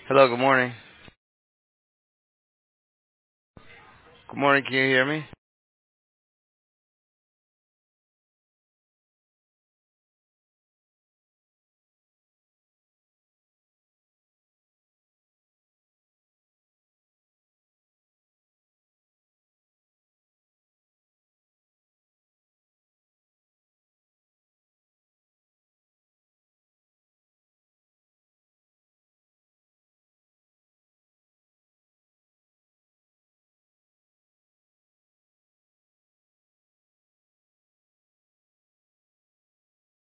Hello, good morning. Good morning, can you hear me?